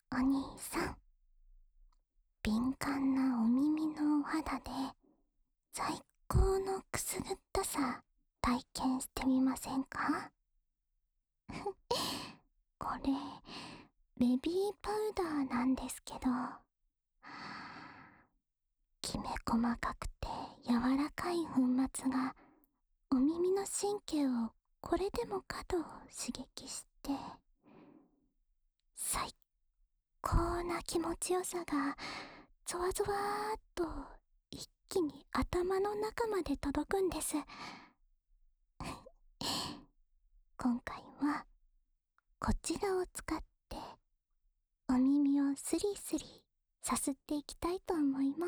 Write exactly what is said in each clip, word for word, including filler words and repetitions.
お兄さん、敏感なお耳のお肌で最高のくすぐったさ体験してみませんか？これベビーパウダーなんですけど、きめ細かくて柔らかい粉末がお耳の神経をこれでもかと刺激して、最高な気持ちよさがゾワゾワーっと一気に頭の中まで届くんです。今回はこちらを使ってお耳をスリスリさすっていきたいと思います。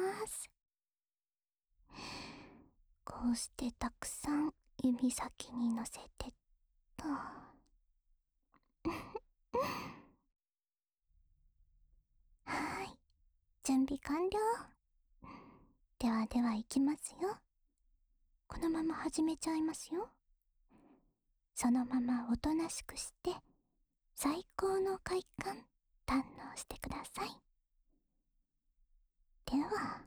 こうしてたくさん指先にのせてっと。はーい、準備完了。ではではいきますよ。このまま始めちゃいますよ。そのままおとなしくして最高の快感堪能してください。では、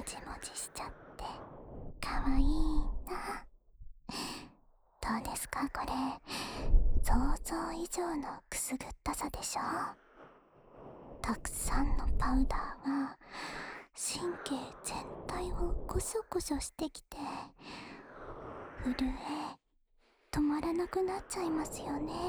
じもじしちゃってかわいいな。どうですかこれ、想像以上のくすぐったさでしょ。たくさんのパウダーは神経全体をコショコショしてきて、震え止まらなくなっちゃいますよね。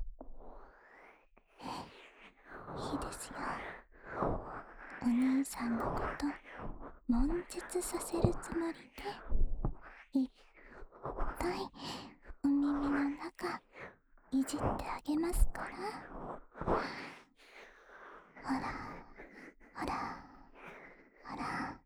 いいですよ。お兄さんのこと悶絶させるつもりでいっぱいお耳の中いじってあげますから。ほらほらほら。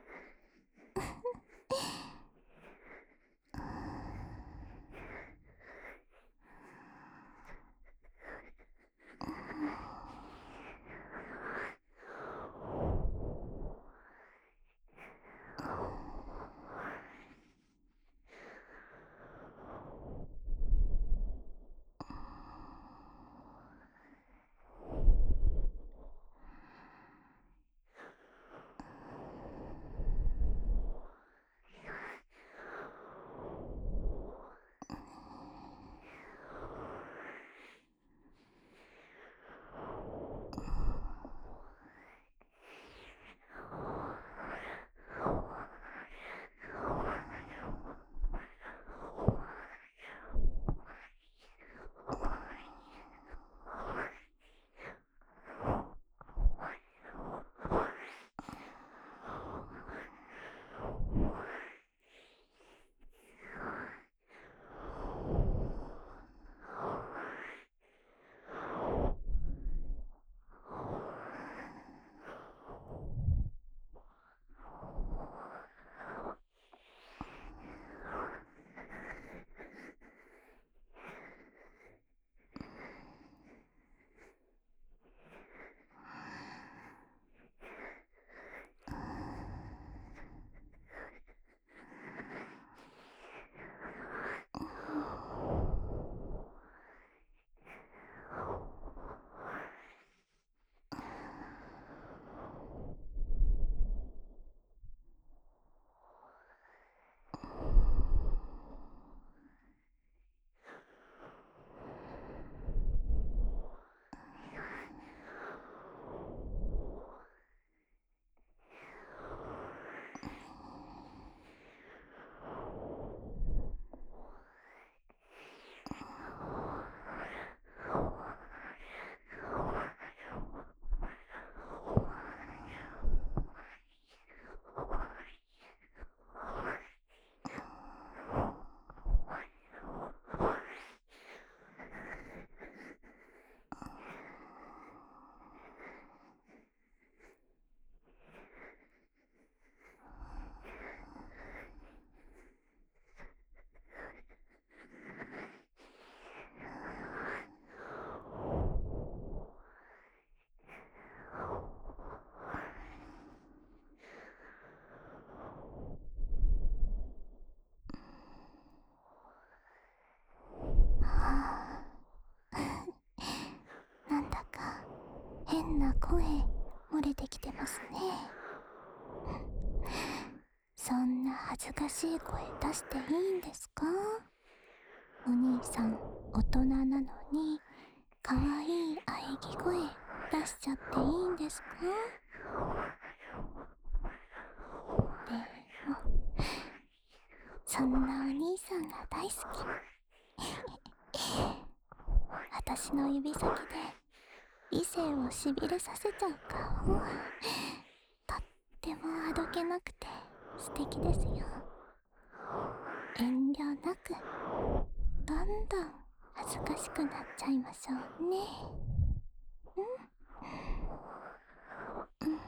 はあなんだか変な声漏れてきてますね。そんな恥ずかしい声出していいんですか？お兄さん大人なのにかわいい喘ぎ声出しちゃっていいんですか？でもそんなお兄さんが大好き。私の指先で異性をしびれさせちゃう顔、とってもあどけなくて素敵ですよ。遠慮なくどんどん恥ずかしくなっちゃいましょうね。うん、うん、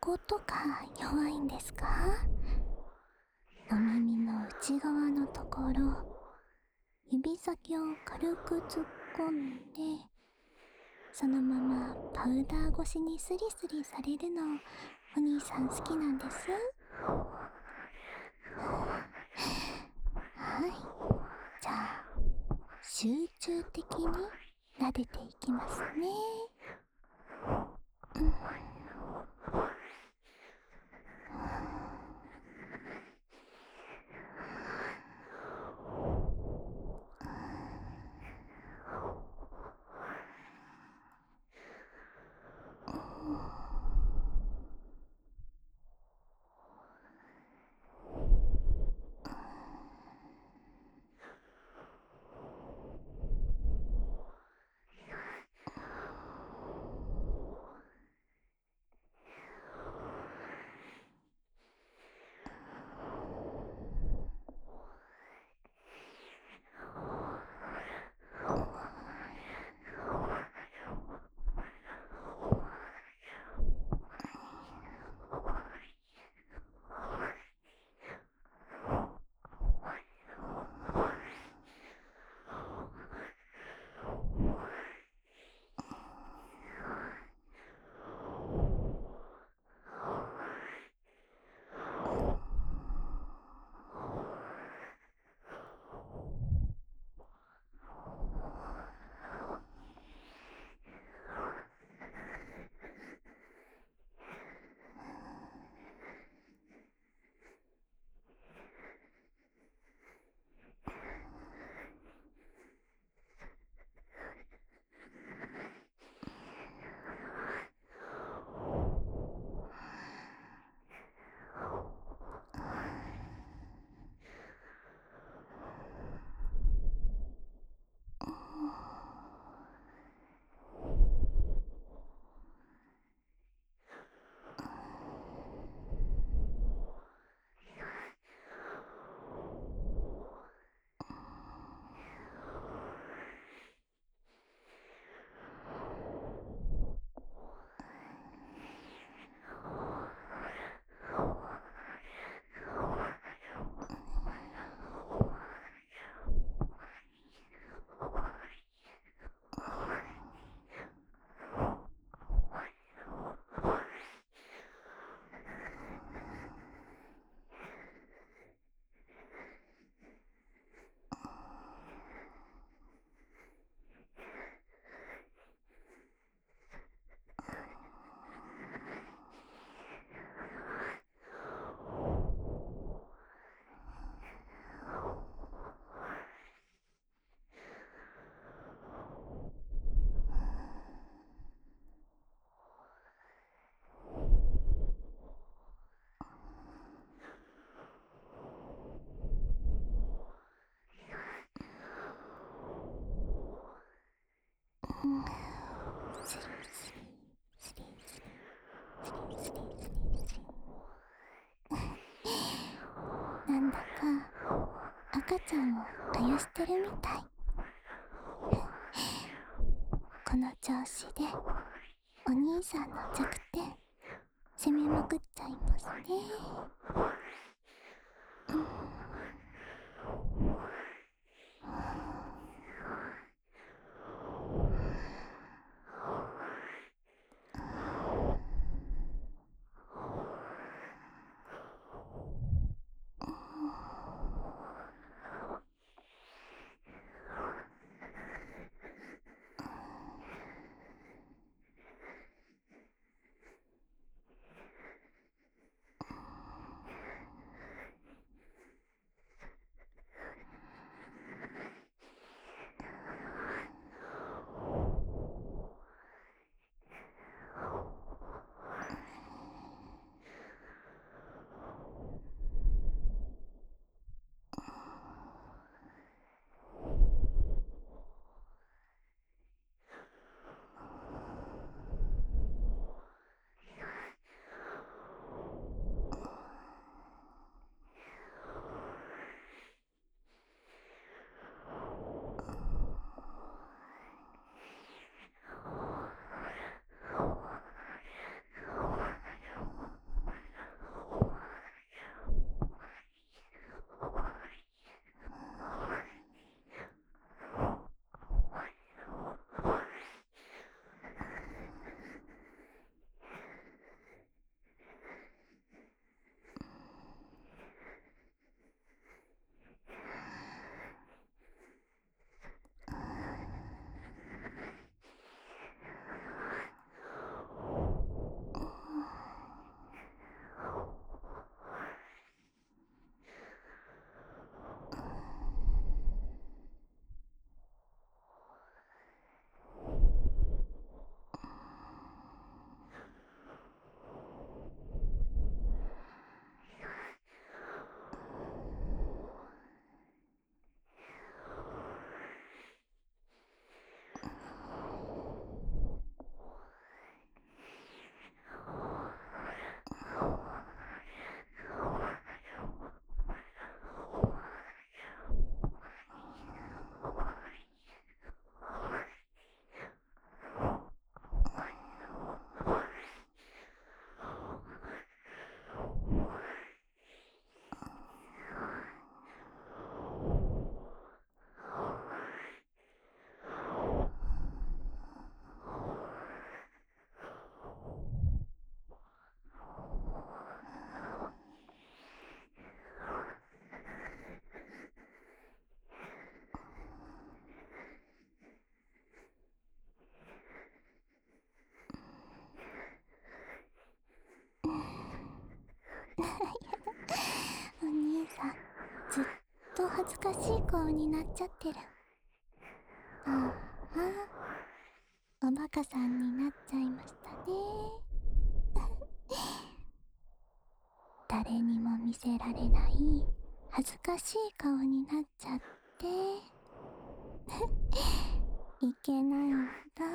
ことが弱いんですか？お耳の内側のところ、指先を軽く突っ込んで、そのままパウダー越しにスリスリされるのお兄さん好きなんです。はい、じゃあ集中的に撫でていきますね。うん、うん、スリスリスリスリスリスリスリスリなんだか赤ちゃんをあやしてるみたい。この調子でお兄さんの弱点攻めまくっちゃいますね。うん、 恥ずかしい顔になっちゃってる。ああ、おバカさんになっちゃいましたね。誰にも見せられない恥ずかしい顔になっちゃっていけないんだ。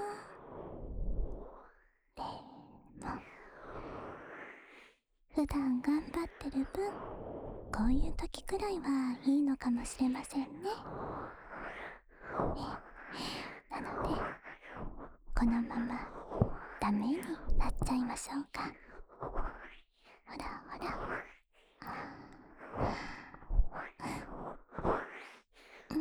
でも普段頑張ってる分、こういう時くらいはいいのかもしれませんね。なのでこのままダメになっちゃいましょうか。ほらほら、うん、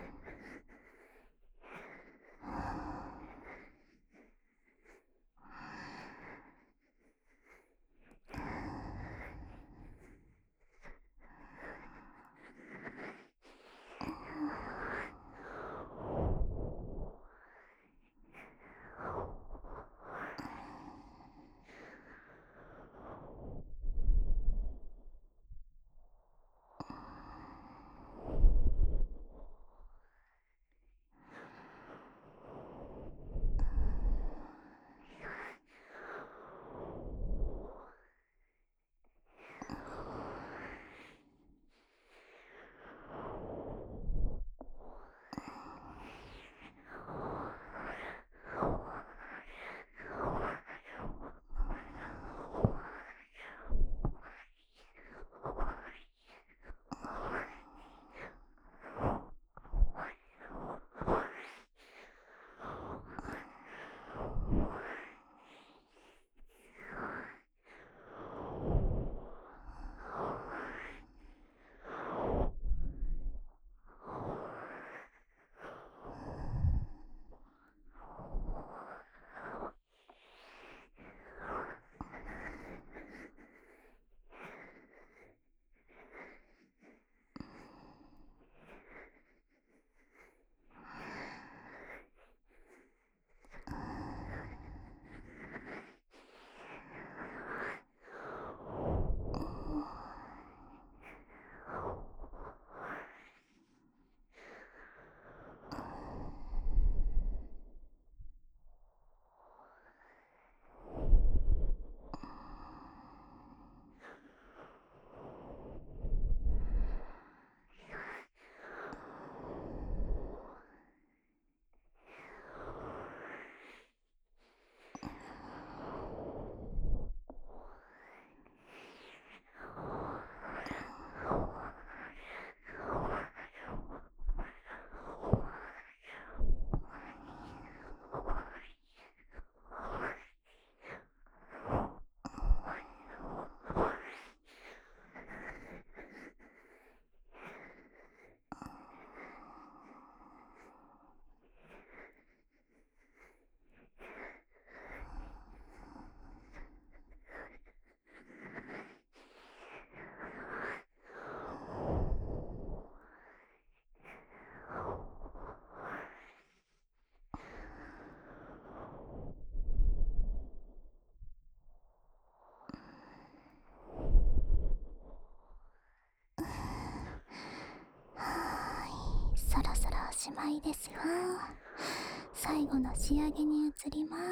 そろそろおしまいですよ。最後の仕上げに移ります。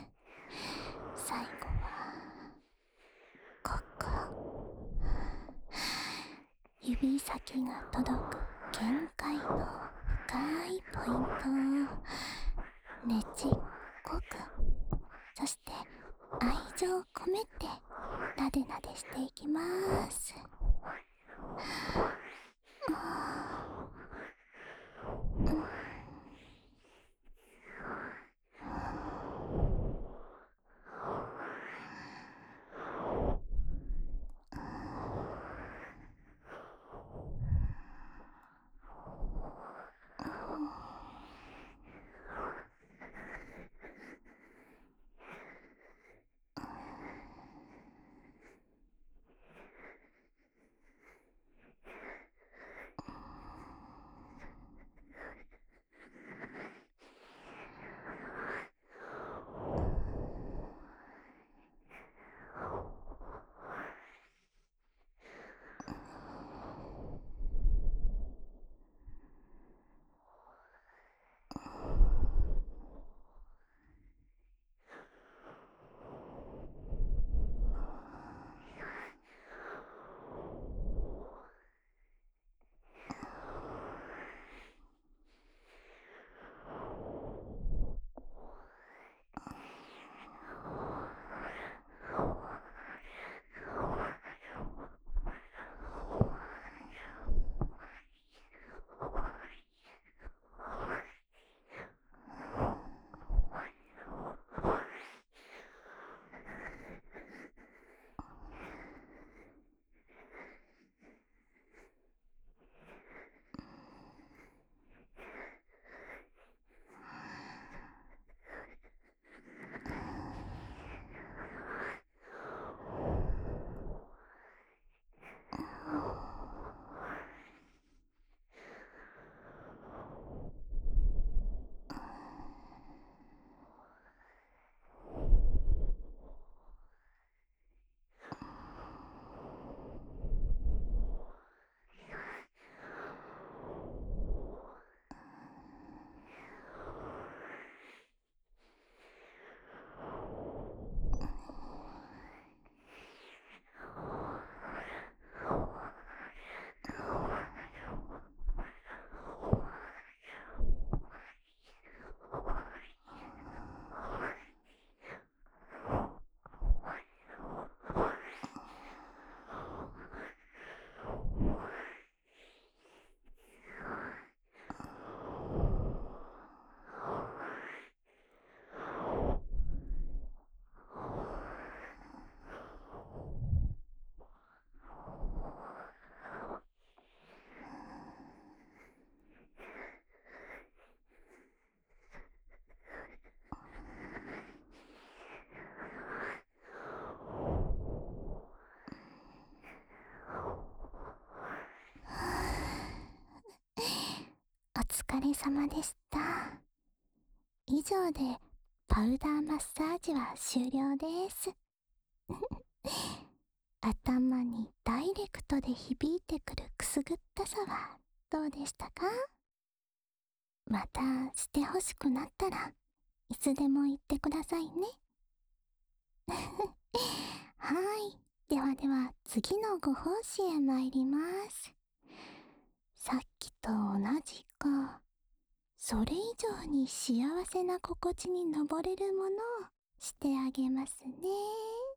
最後はここ、指先が届く限界の深いポイントをねちっこく、そして愛情を込めてなでなでしていきます。 様でした。以上でパウダーマッサージは終了です。頭にダイレクトで響いてくるくすぐったさはどうでしたか？またしてほしくなったらいつでも言ってくださいね。はい。ではでは次のご奉仕へ参ります。さっきと同じか、それ以上に幸せな心地に登れるものをしてあげますね。